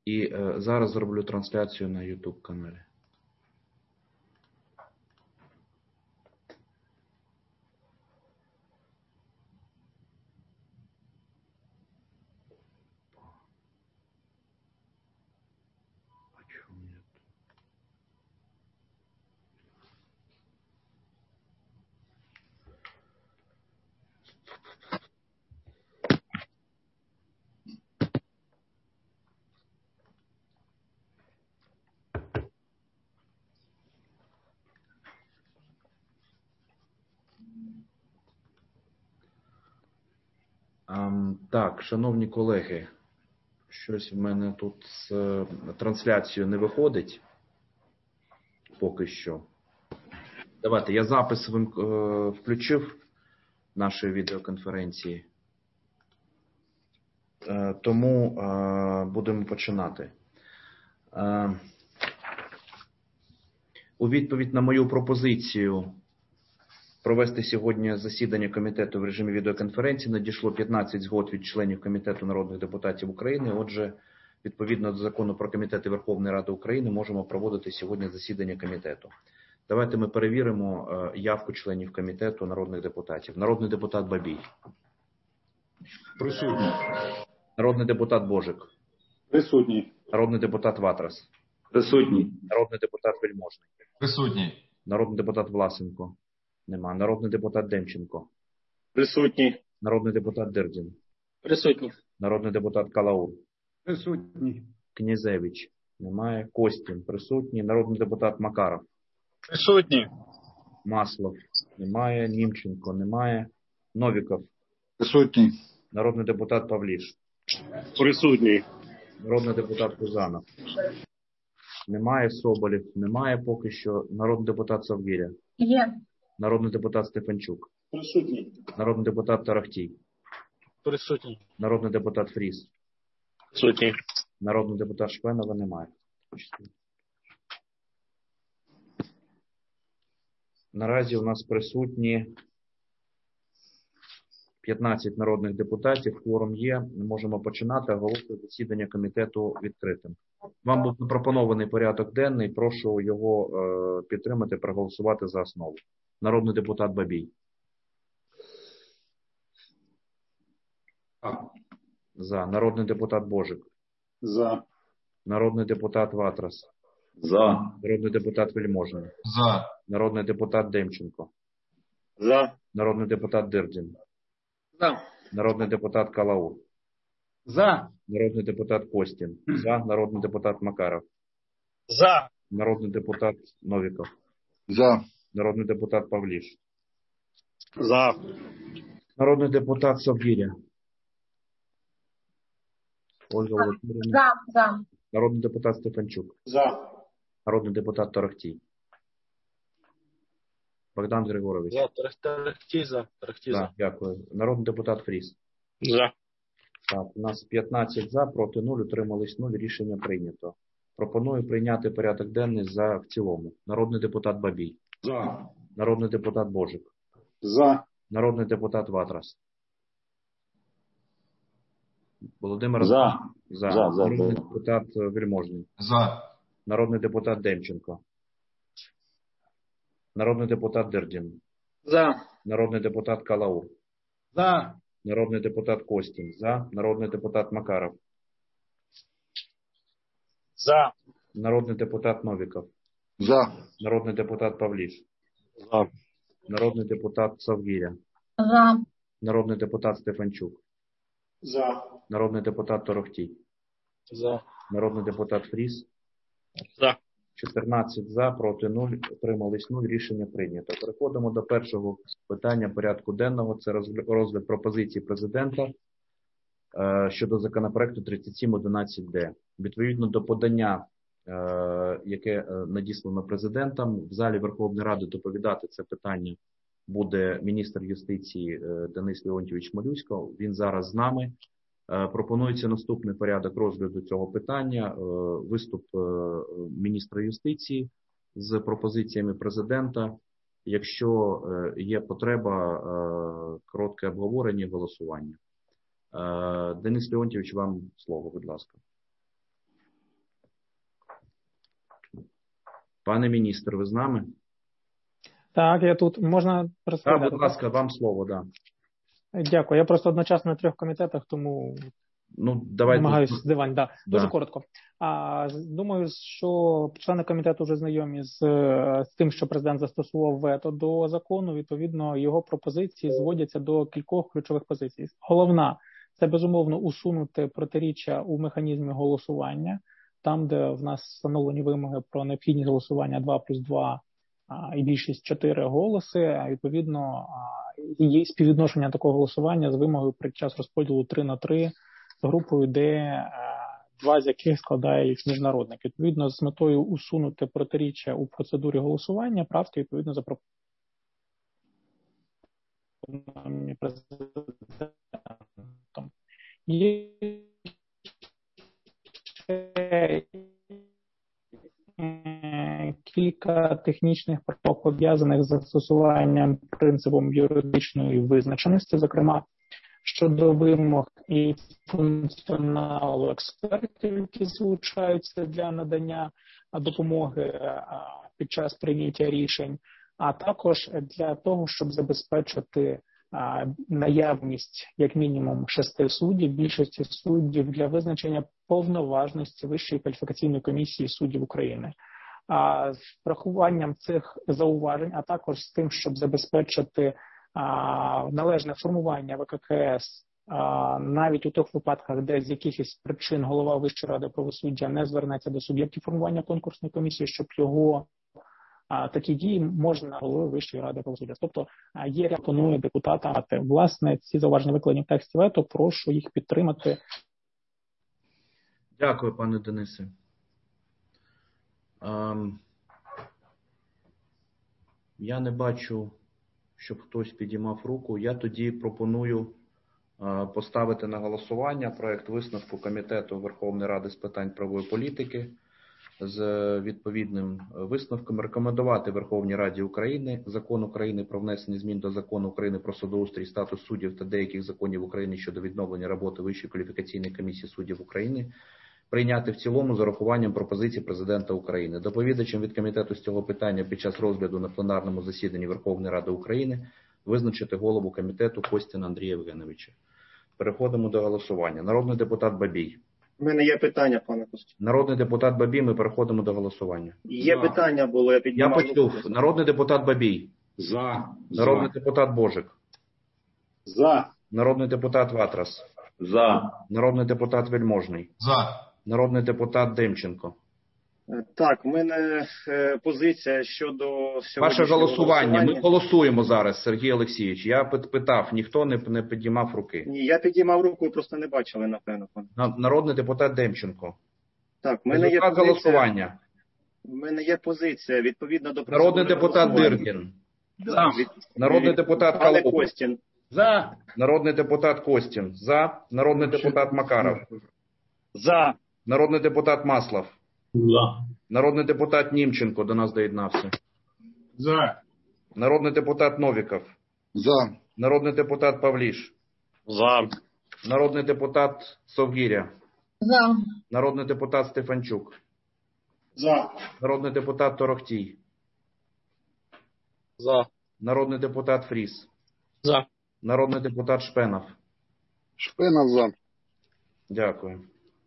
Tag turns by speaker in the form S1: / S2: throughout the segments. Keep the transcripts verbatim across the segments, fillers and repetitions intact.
S1: І е, зараз зроблю трансляцію на YouTube каналі. Так, шановні колеги, щось в мене тут з трансляцією не виходить поки що. Давайте, я запис включив нашої відеоконференції, тому будемо починати. У відповідь на мою пропозицію провести сьогодні засідання комітету в режимі відеоконференції надійшло п'ятнадцять згод від членів Комітету народних депутатів України. Отже, відповідно до Закону про комітети Верховної Ради України, можемо проводити сьогодні засідання комітету. Давайте ми перевіримо явку членів комітету народних депутатів. Народний депутат Бабій.
S2: Присутній.
S1: Народний депутат Божик.
S2: Присутній.
S1: Народний депутат Ватрас.
S2: Присутній.
S1: Народний депутат Вельможний.
S2: Присутній.
S1: Народний депутат Власенко. Нема. Народний депутат Демченко.
S2: Присутній.
S1: Народний депутат Дирдін.
S2: Присутній.
S1: Народний депутат Калаур.
S2: Присутній.
S1: Князевич. Немає. Костін. Присутній. Народний депутат Макаров.
S2: Присутній.
S1: Маслов. Немає. Німченко. Немає. Новіков.
S2: Присутній.
S1: Народний депутат Павліш.
S2: Присутній.
S1: Народний депутат Пузанов. Немає. Соболєв. Немає поки що. Народний депутат Совгиря.
S3: Є.
S1: Народний депутат Стефанчук.
S2: Присутній.
S1: Народний депутат Тарахтій.
S2: Присутній.
S1: Народний депутат Фріс.
S2: Присутній.
S1: Народний депутат Шпенова. Немає. Наразі у нас присутні п'ятнадцять народних депутатів. Кворум є. Ми можемо починати. Оголошую засідання комітету відкритим. Вам був запропонований порядок денний. Прошу його е, підтримати, проголосувати за основу. Народний депутат Бабій. За. Народний депутат Божик.
S2: За.
S1: Народний депутат Ватрас.
S2: За.
S1: Народний депутат Вельможний.
S2: За.
S1: Народний депутат Демченко.
S2: За.
S1: Народний депутат Дирдін.
S2: За.
S1: Народний депутат Калаур.
S2: За.
S1: Народний депутат Костін. За. Народний депутат Макаров.
S2: За.
S1: Народний депутат Новіков.
S2: За.
S1: Народний депутат Павліш.
S2: За.
S1: Народний депутат Совгиря. Ольга Володимирівна.
S3: За. За.
S1: Народний депутат Стефанчук.
S2: За.
S1: Народний депутат Тарахтій. Богдан Григорович.
S2: За. Тарахтій за. Тарахтій
S1: Да,
S2: за.
S1: дякую. Народний депутат Фріс.
S2: За.
S1: Так, у нас п'ятнадцять за, проти нуль, утримались нуль. Рішення прийнято. Пропоную прийняти порядок денний за в цілому. Народний депутат Бабій.
S2: За.
S1: Народний депутат Божик.
S2: За.
S1: Народний депутат Ватрас. Володимир.
S2: За.
S1: За.
S2: За, за,
S1: Народний
S2: за.
S1: депутат Вельможний.
S2: За.
S1: Народний депутат Демченко. Народний депутат Дирдін.
S2: За.
S1: Народний депутат Калаур.
S2: За.
S1: Народний депутат Костін. За. Народний депутат Макаров.
S2: За.
S1: Народний депутат Новіков.
S2: За.
S1: Народний депутат Павліш.
S2: За.
S1: Народний депутат Совгиря.
S3: За.
S1: Народний депутат Стефанчук.
S2: За.
S1: Народний депутат Торохтій.
S2: За.
S1: Народний депутат Фріс.
S2: За.
S1: чотирнадцять за, проти нуль, утримались нуль. Рішення прийнято. Переходимо до першого питання порядку денного. Це розгляд пропозиції президента е, щодо законопроекту тридцять сім одинадцять Д. Відповідно до подання, е, яке надіслано президентом, в залі Верховної Ради доповідати це питання буде міністр юстиції Денис Леонтійович Малюсько. Він зараз з нами. Пропонується наступний порядок розгляду цього питання. Виступ міністра юстиції з пропозиціями президента. Якщо є потреба, коротке обговорення і голосування. Денис Леонтійович, вам слово, будь ласка. Пане міністр, ви з нами?
S3: Так, я тут. Можна розповідати?
S1: Так, будь ласка, вам слово, да.
S3: Дякую. Я просто одночасно на трьох комітетах, тому
S1: ну, давайте...
S3: намагаюся з дивань. Да. Дуже
S1: да.
S3: коротко. А, думаю, що члени комітету вже знайомі з, з тим, що президент застосував вето до закону. Відповідно, його пропозиції зводяться до кількох ключових позицій. Головна – це, безумовно, усунути протиріччя у механізмі голосування, там, де в нас встановлені вимоги про необхідність голосування два плюс два і більшість чотири голоси, а відповідно є співвідношення такого голосування з вимогою під час розподілу три на три з групою, де два з яких складають міжнародник. Відповідно, з метою усунути протиріччя у процедурі голосування, правки відповідно запропоновані президентом. Є кілька технічних правок, пов'язаних з застосуванням принципом юридичної визначеності, зокрема щодо вимог і функціоналу експертів, які залучаються для надання допомоги під час прийняття рішень, а також для того, щоб забезпечити наявність як мінімум шести суддів, більшості суддів для визначення повноважності Вищої кваліфікаційної комісії суддів України. А з врахуванням цих зауважень, а також з тим, щоб забезпечити а, належне формування ВККС а, навіть у тих випадках, де з якихось причин голова Вищої ради правосуддя не звернеться до суб'єктів формування конкурсної комісії, щоб його а, такі дії можна голови Вищої ради правосуддя. Тобто а, є пропонує депутата. Власне, ці зауваження викладені в тексті вето, прошу їх підтримати.
S1: Дякую, пане Денисе. Um, я не бачу, щоб хтось підіймав руку. Я тоді пропоную uh, поставити на голосування проект висновку Комітету Верховної Ради з питань правової політики з відповідним висновком. Рекомендувати Верховній Раді України Закон України про внесення змін до Закону України про судоустрій, статус суддів та деяких законів України щодо відновлення роботи Вищої кваліфікаційної комісії суддів України прийняти в цілому з урахуванням пропозицій Президента України. Доповідачем від комітету з цього питання під час розгляду на пленарному засіданні Верховної Ради України визначити голову комітету Костіна Андрія Євгеновича. Переходимо до голосування. Народний депутат Бабій.
S4: У мене є питання, пане Костю.
S1: Народний депутат Бабій, ми переходимо до голосування.
S4: Є За. питання було, я піднімав.
S1: Я почув. Руку. Народний депутат Бабій.
S2: За.
S1: Народний
S2: За.
S1: депутат Божик.
S2: За.
S1: Народний депутат Ватрас.
S2: За.
S1: Народний депутат Вельможний.
S2: За.
S1: Народний депутат Демченко.
S4: Так, у мене е, позиція щодо...
S1: Ваше голосування. голосування. Ми голосуємо зараз, Сергій Олексійович. Я питав, ніхто не, не підіймав руки.
S4: Ні, я підіймав руку, просто не бачили, напевно.
S1: Народний депутат Демченко.
S4: Так, у мене є позиція...
S1: голосування.
S4: У мене є позиція, відповідно до...
S1: Народний депутат Дирдін.
S4: За. Від...
S1: Народний депутат
S4: Пане
S1: Калух.
S4: Костін.
S2: За.
S1: Народний депутат Костін. За. Народний депутат Макаров.
S2: За.
S1: Народний депутат Маслов.
S2: За.
S1: Народний депутат Німченко до нас доєднався.
S2: За.
S1: Народний депутат Новіков.
S2: За.
S1: Народний депутат Павліш.
S2: За.
S1: Народний депутат Совгіря.
S5: За.
S1: Народний депутат Стефанчук.
S2: За.
S1: Народний депутат Торохтій.
S2: За.
S1: Народний депутат Фріс.
S2: За.
S1: Народний депутат Шпенов.
S2: Шпенов за.
S1: Дякую.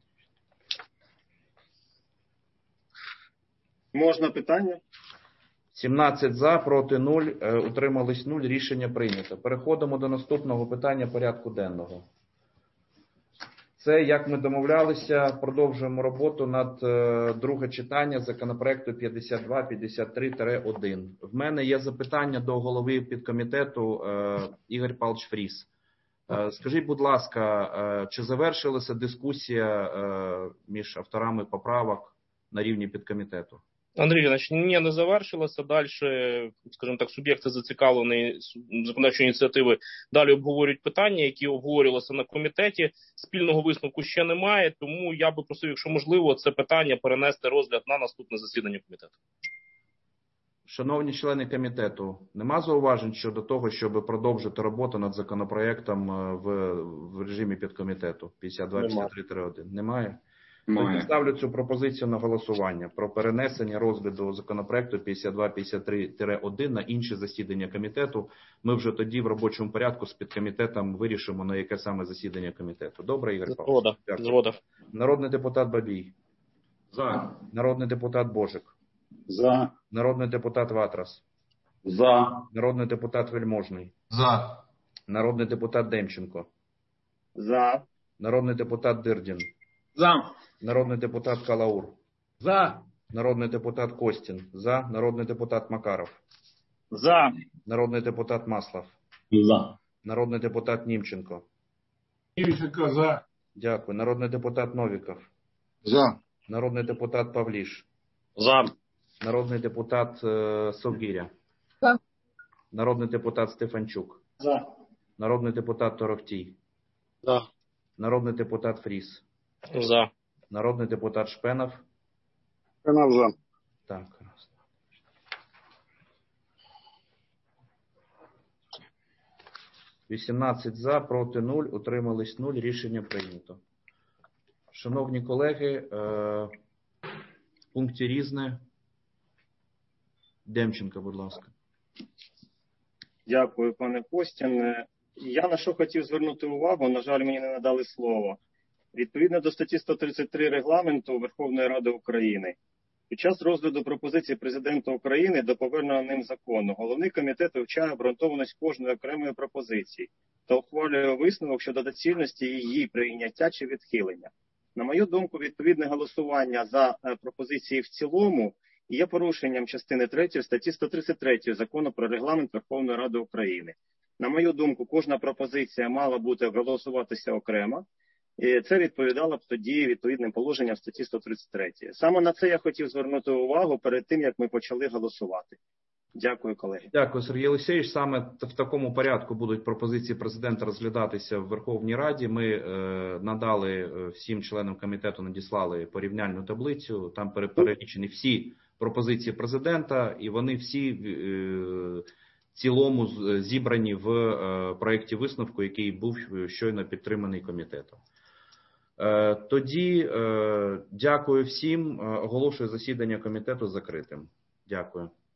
S4: Можна питання?
S1: сімнадцять за, проти нуль, утримались нуль, рішення прийнято. Переходимо до наступного питання порядку денного. Це, як ми домовлялися, продовжуємо роботу над е, друге читання законопроекту п'ятдесят два п'ятдесят три один. В мене є запитання до голови підкомітету е, Ігор Павлович Фріс. Е, скажіть, будь ласка, е, чи завершилася дискусія е, між авторами поправок на рівні підкомітету?
S6: Андрій Іванович, ні, не завершилося. Далі, скажімо так, суб'єкти зацікавлені законодавчої ініціативи далі обговорюють питання, які обговорювалися на комітеті. Спільного висновку ще немає, тому я би просив, якщо можливо, це питання перенести розгляд на наступне засідання комітету.
S1: Шановні члени комітету, нема зауважень щодо того, щоб продовжити роботу над законопроектом в, в режимі підкомітету п'ятдесят два п'ятдесят три один? Немає? Тоді ставлю цю пропозицію на голосування про перенесення розгляду законопроекту п'ятдесят два п'ятдесят три один на інше засідання комітету. Ми вже тоді в робочому порядку з підкомітетом вирішимо, на яке саме засідання комітету. Добре, Ігор Павлович?
S6: Згода.
S1: Народний депутат Бабій.
S2: За.
S1: Народний депутат Божик.
S2: За.
S1: Народний депутат Ватрас.
S2: За.
S1: Народний депутат Вельможний.
S2: За.
S1: Народний депутат Демченко.
S4: За.
S1: Народний депутат Дирдін.
S2: За.
S1: Народний депутат Калаур.
S2: За.
S1: Народний депутат Костін. За. Народний депутат Макаров.
S4: За.
S1: Народний депутат Маслов.
S2: За.
S1: Народний депутат Німченко.
S2: Німченко за.
S1: Дякую. Народний депутат Новіков.
S2: За.
S1: Народний депутат Павліш.
S6: За.
S1: Народний депутат е, Совгіря.
S2: За.
S1: Народний депутат Стефанчук.
S4: За.
S1: Народний депутат Торохтій.
S6: За.
S1: Народний депутат Фріс.
S6: За.
S1: Народний депутат Шпенов.
S2: Шпенов за.
S1: Так, раз. вісімнадцять за, проти нуль, утримались нуль. Рішення прийнято. Шановні колеги, в пункті різне. Демченко, будь ласка.
S4: Дякую, пане Костін. Я на що хотів звернути увагу, на жаль, мені не надали слово. Відповідно до статті сто тридцять три Регламенту Верховної Ради України, під час розгляду пропозиції Президента України до поверненого ним закону, головний комітет вивчає обґрунтованість кожної окремої пропозиції та ухвалює висновок щодо доцільності її прийняття чи відхилення. На мою думку, відповідне голосування за пропозиції в цілому є порушенням частини третьої статті сто тридцять три Закону про Регламент Верховної Ради України. На мою думку, кожна пропозиція мала бути голосуватися окремо. І це відповідало б тоді відповідним положенням статті сто тридцять три. Саме на це я хотів звернути увагу перед тим, як ми почали голосувати. Дякую, колеги.
S1: Дякую, Сергій Олексійович. Саме в такому порядку будуть пропозиції президента розглядатися в Верховній Раді. Ми е, надали всім членам комітету, надіслали порівняльну таблицю. Там перелічені всі пропозиції президента, і вони всі е, в цілому зібрані в е, проєкті висновку, який був щойно підтриманий комітетом. Тоді дякую всім. Оголошую засідання комітету закритим. Дякую.